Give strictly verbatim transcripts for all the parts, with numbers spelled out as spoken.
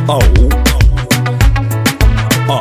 Oh. Oh.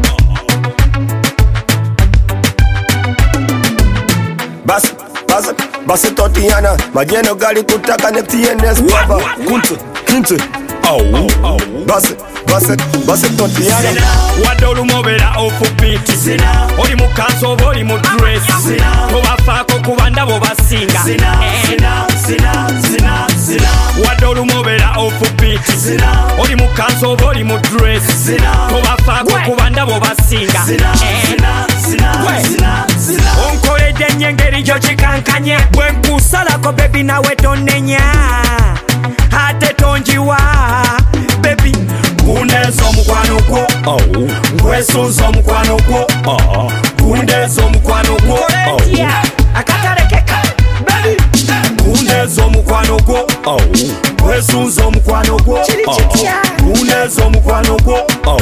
Basi, basi, basi Totiana, majeno gali kutaka nekti yenes baba. Kunte, kinte. Oh. Oh. Basi, basi, basi Totiana. Wadolu mobera offbeat. Oli mukanso oli mu dress. Tobafako kubanda bo basinga. Zina, zina, zina, zina. Wadolu mobera offbeat. Oli mukanso oli mu dress. Tobafako kubanda bo basinga. Zina, zina, zina, zina. Onkoledde nyengeri jo chikankanye. Bwenkusalako baby nawe tonenya. Ate tonjiwa baby. Kundezo mukwano gwo. Oh. Ngwesunzo mukwano gwo. Oh. Kundezo mukwano gwo. Oh. Akatalekeka baby. Kundezo mukwano gwo. Oh. Ngwesunzo mukwano gwo. Kundezo mukwano gwo. Oh.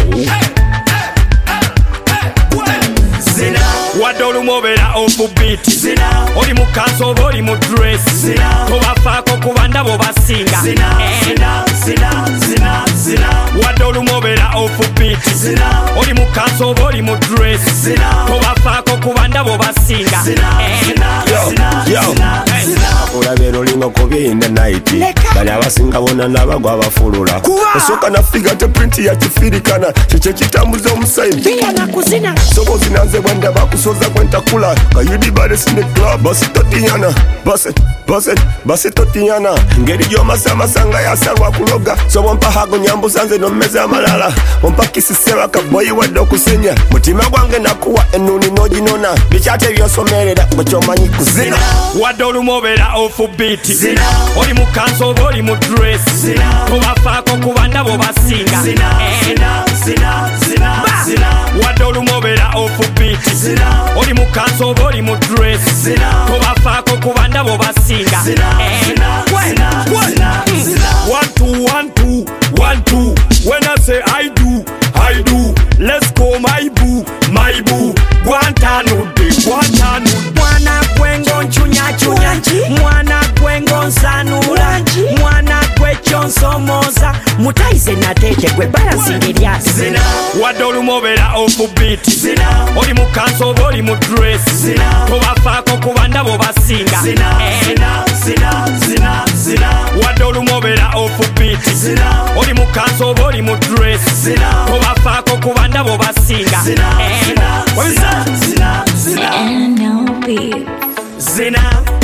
Zina. Wadolu mobera offbeat. Zina. Oli mukanso oli mu dress. Zina. Tobafako kubanda bo basinga. Zina. Zina. Zina. Zina. Zina. Wadolu mobera offbeat. Zina. Oli mukanso oli mu dress. Zina. Tobafako kubanda bo basinga. Zina. Zina. Yo, yo. Olabera olinga kubinda night. Bali abasinga bona nabagwa abafulula. Osoka na figure te print ya kifirikana. Chiche kitambuza omusayi. Pia na kuzina. Soko zinanze bwenda bakusoza kwentakula. Kayidi bade sine club. Basi Totiana. Basi, basi, basi Totiana. Ngeri jo masama sanga ya salwa kuloga. So wampa hago nyambu sanze no meze amalala. Wampa kisisera kaboyi wado kusenya. Mutima gwange nakuwa enuni noji nona. Bichate vyosomereda mchomanyi kuzina. Wadolu mobera offbeat. Zina. Oli mukanso oli mu dress. Zina. Tobafako kubanda bo basinga. Zina. Zina. Zina. Zina. Zina. Wadolu mobera offbeat. Zina. Oli mukanso oli mu dress. Zina. Tobafako kubanda bo basinga. Zina. Zina. Zina. Zina. Zina. One two one two one two. When I say I do, I do. Let's go my boo, my boo. Guantanu de Guantanu. Mwana gwengo nchunya chunya. Mwana gwengo nsanula. Mwana gwe chonsomoza. Mutaize na teke gwe balancing elias. Zina. Wadolu mobera offbeat. Zina. Oli mukanso oli mu dress. Zina. Tobafako kubanda bo basinga. Zina. Zina. Zina. Zina. Zina. Wadolu mobera offbeat. Zina. Oli mukanso oli mu dress. Zina. Tobafako kubanda bo basinga. Zina. Zina. Zina. Zina. N L P. Zina.